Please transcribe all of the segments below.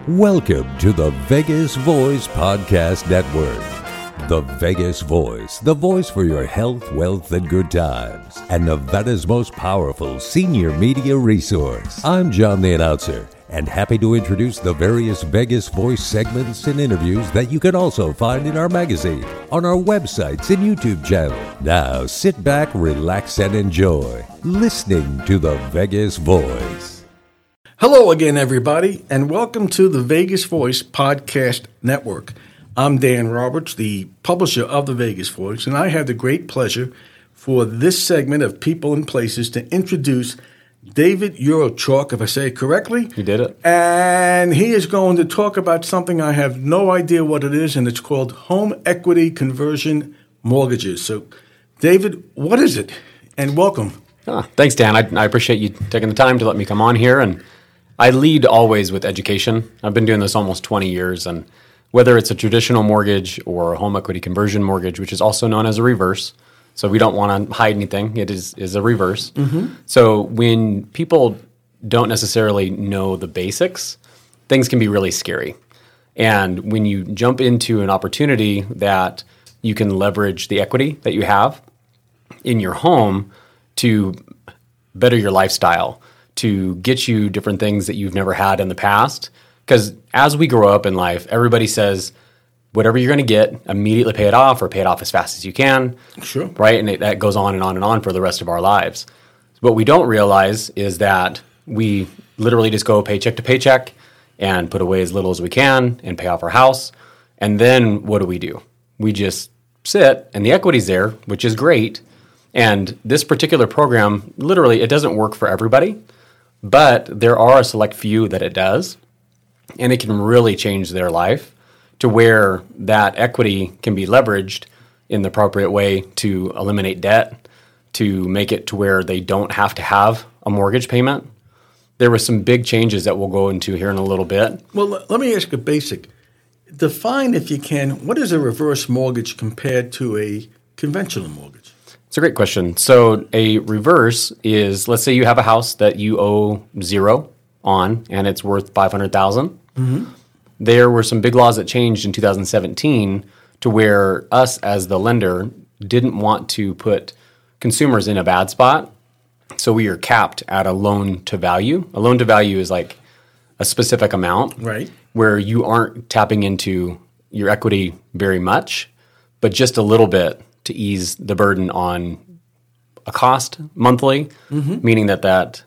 Welcome to the Vegas Voice Podcast Network. The Vegas Voice, the voice for your health, wealth, and good times, and Nevada's most powerful senior media resource. I'm John the Announcer, and happy to introduce the various Vegas Voice segments and interviews that you can also find in our magazine, on our websites and YouTube channel. Now sit back, relax, and enjoy listening to the Vegas Voice. Hello again, everybody, and welcome to the Vegas Voice Podcast Network. I'm Dan Roberts, the publisher of the Vegas Voice, and I have the great pleasure for this segment of People and Places to introduce David Eurochalk, if I say it correctly. You did it. And he is going to talk about something I have no idea what it is, and it's called home equity conversion mortgages. So, David, what is it? And welcome. Thanks, Dan. I appreciate you taking the time to let me come on here. And I lead always with education. I've been doing this almost 20 years, and whether it's a traditional mortgage or a home equity conversion mortgage, which is also known as a reverse, so we don't want to hide anything, it is a reverse. Mm-hmm. So when people don't necessarily know the basics, things can be really scary. And when you jump into an opportunity that you can leverage the equity that you have in your home to better your lifestyle, to get you different things that you've never had in the past. Because as we grow up in life, everybody says, whatever you're going to get, immediately pay it off or pay it off as fast as you can. Sure. Right? And that goes on and on and on for the rest of our lives. What we don't realize is that we literally just go paycheck to paycheck and put away as little as we can and pay off our house. And then what do? We just sit and the equity's there, which is great. And this particular program, literally, it doesn't work for everybody, but there are a select few that it does. And it can really change their life to where that equity can be leveraged in the appropriate way to eliminate debt, to make it to where they don't have to have a mortgage payment. There were some big changes that we'll go into here in a little bit. Well, let me ask a basic. Define, if you can, what is a reverse mortgage compared to a conventional mortgage? It's a great question. So a reverse is, let's say you have a house that you owe zero on and it's worth $500,000. Mm-hmm. There were some big laws that changed in 2017 to where us as the lender didn't want to put consumers in a bad spot. So we are capped at a loan to value. A loan to value is like a specific amount, right, where you aren't tapping into your equity very much, but just a little bit to ease the burden on a cost monthly, meaning that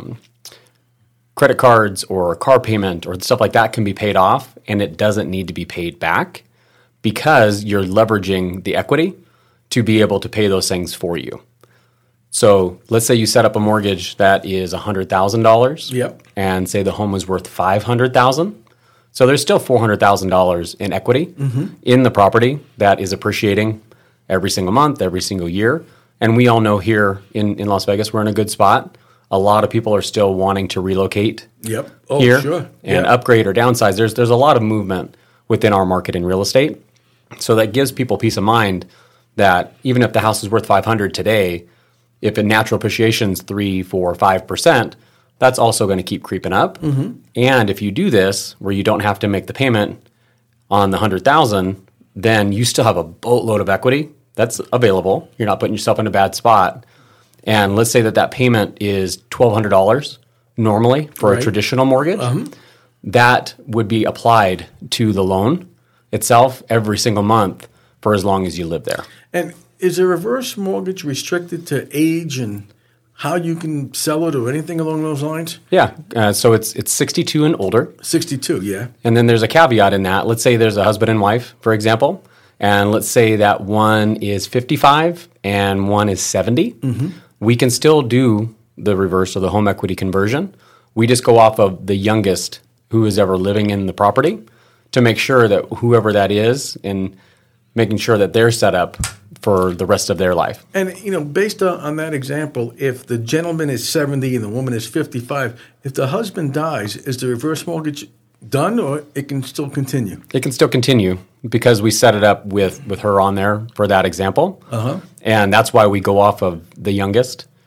credit cards or car payment or stuff like that can be paid off and it doesn't need to be paid back because you're leveraging the equity to be able to pay those things for you. So let's say you set up a mortgage that is $100,000 yep, and say the home was worth $500,000. So there's still $400,000 in equity in the property that is appreciating every single month, every single year. And we all know here in Las Vegas, we're in a good spot. A lot of people are still wanting to relocate here sure, and upgrade or downsize. There's a lot of movement within our market in real estate. So that gives people peace of mind that even if the house is worth $500 today, if a natural appreciation is 3%, 4%, 5%, that's also going to keep creeping up. Mm-hmm. And if you do this where you don't have to make the payment on the $100,000, then you still have a boatload of equity that's available. You're not putting yourself in a bad spot. And let's say that payment is $1,200 normally for a traditional mortgage. That would be applied to the loan itself every single month for as long as you live there. And is a reverse mortgage restricted to age and how you can sell it or anything along those lines? Yeah. So it's 62 and older. 62, yeah. And then there's a caveat in that. Let's say there's a husband and wife, for example, and let's say that one is 55 and one is 70. Mm-hmm. We can still do the reverse or the home equity conversion. We just go off of the youngest who is ever living in the property to make sure that whoever that is and making sure that they're set up for the rest of their life. And, based on that example, if the gentleman is 70 and the woman is 55, if the husband dies, is the reverse mortgage done or it can still continue? It can still continue because we set it up with her on there for that example. And that's why we go off of the youngest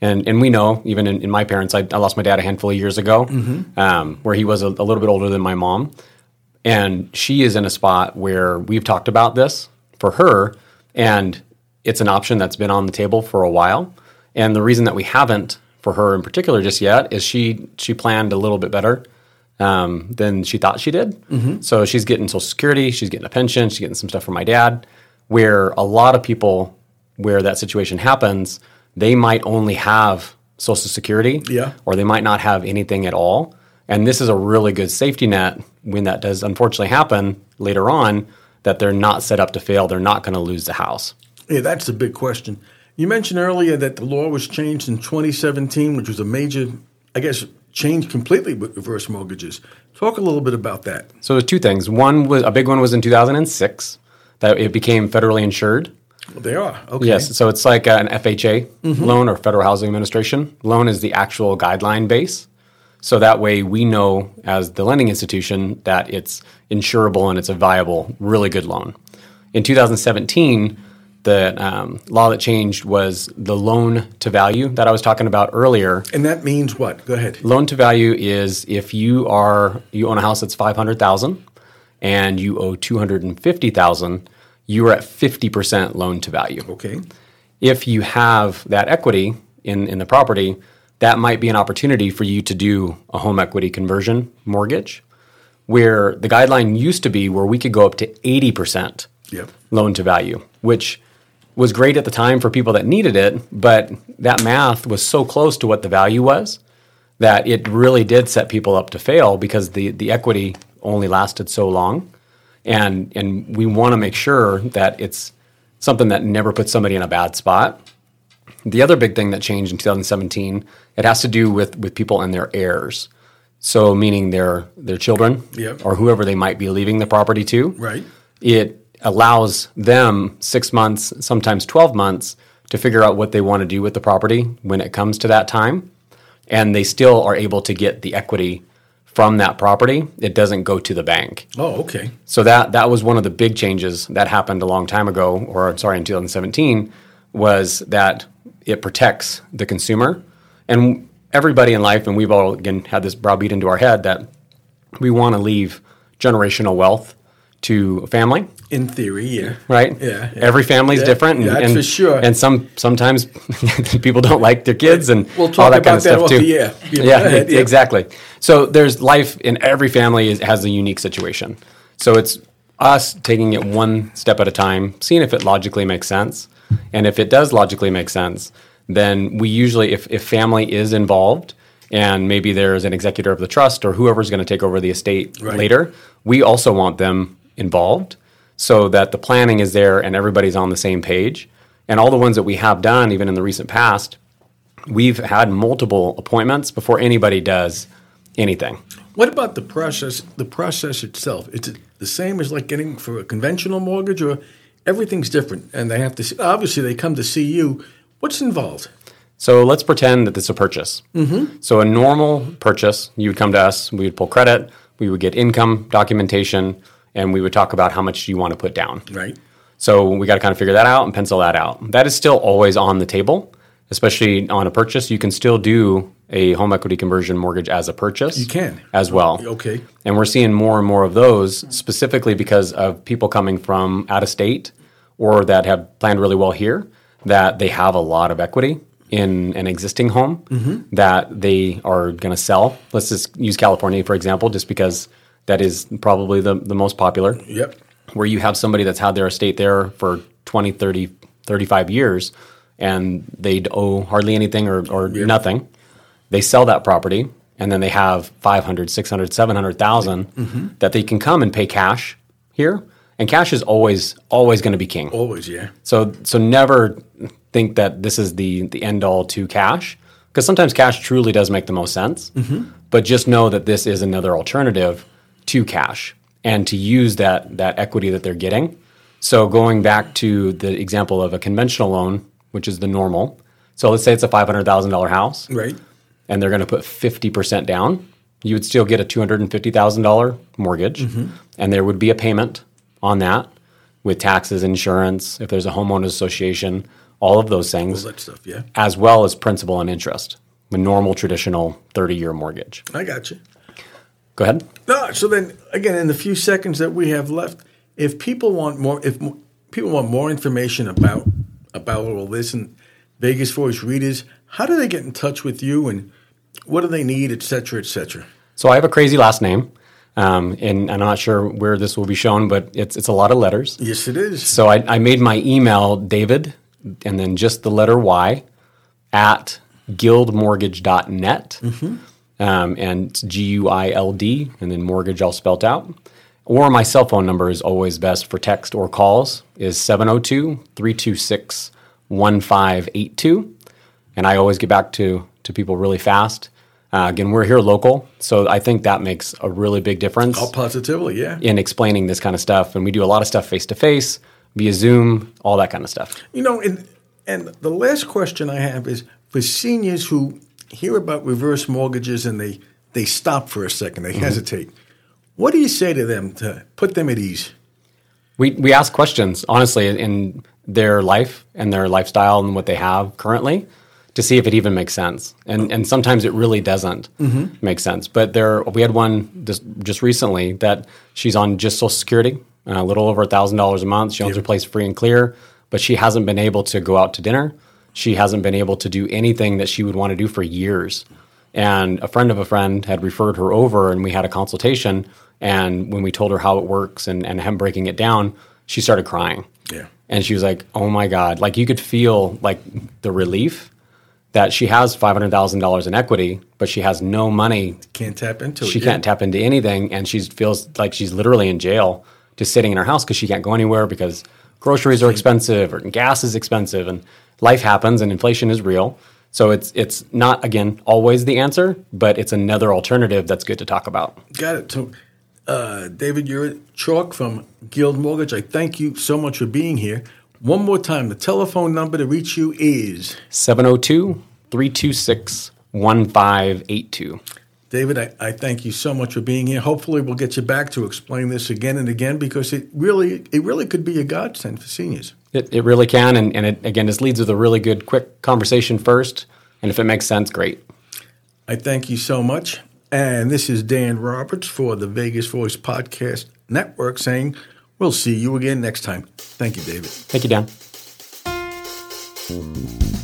And we know, even in my parents, I lost my dad a handful of years ago, where he was a little bit older than my mom. And she is in a spot where we've talked about this for her, and it's an option that's been on the table for a while. And the reason that we haven't for her in particular just yet is she planned a little bit better than she thought she did. So she's getting Social Security, she's getting a pension, she's getting some stuff from my dad, where a lot of people where that situation happens, they might only have Social Security, or they might not have anything at all. And this is a really good safety net when that does unfortunately happen later on, that they're not set up to fail. They're not going to lose the house. Yeah, that's the big question. You mentioned earlier that the law was changed in 2017, which was a major, I guess, change completely with reverse mortgages. Talk a little bit about that. So there's two things. A big one was in 2006, that it became federally insured. Well, they are. Okay. Yes. So it's like an FHA loan, or Federal Housing Administration loan is the actual guideline base. So that way we know as the lending institution that it's insurable and it's a viable, really good loan. In 2017, the law that changed was the loan to value that I was talking about earlier. And that means what? Go ahead. Loan to value is if you own a house that's $500,000 and you owe $250,000, you are at 50% loan to value. Okay. If you have that equity in the property, that might be an opportunity for you to do a home equity conversion mortgage, where the guideline used to be where we could go up to 80% loan to value, which was great at the time for people that needed it, but that math was so close to what the value was that it really did set people up to fail, because the equity only lasted so long. And we want to make sure that it's something that never puts somebody in a bad spot. The other big thing that changed in 2017, it has to do with people and their heirs. So meaning their children or whoever they might be leaving the property to. Right. It allows them 6 months, sometimes 12 months, to figure out what they want to do with the property when it comes to that time. And they still are able to get the equity from that property. It doesn't go to the bank. Oh, okay. So that was one of the big changes that happened a long time ago, in 2017, was that it protects the consumer. And everybody in life, and we've all, again, had this browbeat into our head that we want to leave generational wealth to a family. In theory, yeah. Right? Yeah. Every family is different. That's for sure. And sometimes people don't like their kids and we'll all talk that kind about of stuff that too. Yeah, exactly. So there's life in every family has a unique situation. So it's us taking it one step at a time, seeing if it logically makes sense. And if it does logically make sense, then we usually, if family is involved, and maybe there's an executor of the trust or whoever's going to take over the estate later, we also want them involved so that the planning is there and everybody's on the same page. And all the ones that we have done, even in the recent past, we've had multiple appointments before anybody does anything. What about the process? The process itself, is it the same as like getting for a conventional mortgage, or everything's different? And they have to obviously they come to see you. What's involved? So let's pretend that this is a purchase. So a normal purchase, you would come to us, we would pull credit, we would get income documentation, and we would talk about how much you want to put down. Right. So we got to kind of figure that out and pencil that out. That is still always on the table, especially on a purchase. You can still do a home equity conversion mortgage as a purchase. You can. As well. Okay. And we're seeing more and more of those, specifically because of people coming from out of state or that have planned really well here, that they have a lot of equity in an existing home that they are going to sell. Let's just use California, for example, just because that is probably the most popular. Yep. Where you have somebody that's had their estate there for 20, 30, 35 years, and they owe hardly anything or nothing. They sell that property, and then they have $500,000, $600,000, $700,000 that they can come and pay cash here. And cash is always going to be king. Always, yeah. So never think that this is the end all to cash, because sometimes cash truly does make the most sense. But just know that this is another alternative to cash and to use that equity that they're getting. So going back to the example of a conventional loan, which is the normal. So let's say it's a $500,000 house. Right. And they're going to put 50% down. You would still get a $250,000 mortgage, and there would be a payment on that with taxes, insurance, if there's a homeowners association, all of those things, All that stuff, yeah. as well as principal and interest, a normal traditional 30-year mortgage. I got you. Go ahead. No, so then again, in the few seconds that we have left, if people want more information about all this and Vegas Voice readers, how do they get in touch with you and what do they need, et cetera, et cetera? So I have a crazy last name, and I'm not sure where this will be shown, but it's a lot of letters. Yes, it is. So I made my email David, and then just the letter Y, at guildmortgage.net, and it's GUILD, and then mortgage all spelt out. Or my cell phone number is always best for text or calls, is 702-326-1582. And I always get back to people really fast. Again, we're here local, so I think that makes a really big difference. Oh, positively, yeah. In explaining this kind of stuff. And we do a lot of stuff face-to-face, via Zoom, all that kind of stuff. You know, and the last question I have is for seniors who hear about reverse mortgages and they stop for a second, they hesitate. What do you say to them to put them at ease? We ask questions, honestly, in their life and their lifestyle and what they have currently to see if it even makes sense. And sometimes it really doesn't make sense. But we had one just recently that she's on just Social Security, a little over $1,000 a month. She owns her place free and clear, but she hasn't been able to go out to dinner. She hasn't been able to do anything that she would want to do for years. And a friend of a friend had referred her over, and we had a consultation. And when we told her how it works and him breaking it down, she started crying. Yeah. And she was like, oh, my God. Like, you could feel, like, the relief that she has $500,000 in equity, but she has no money. Can't tap into it. She can't tap into anything, and she feels like she's literally in jail just sitting in her house because she can't go anywhere because groceries are expensive or gas is expensive, and life happens and inflation is real. So it's not, again, always the answer, but it's another alternative that's good to talk about. Got it. So, David, you're Chalk from Guild Mortgage. I thank you so much for being here. One more time, the telephone number to reach you is 702-326-1582. David, I thank you so much for being here. Hopefully we'll get you back to explain this again and again because it really could be a godsend for seniors. It really can, and it, again, this leads with a really good, quick conversation first, and if it makes sense, great. I thank you so much. And this is Dan Roberts for the Vegas Voice Podcast Network saying we'll see you again next time. Thank you, David. Thank you, Dan.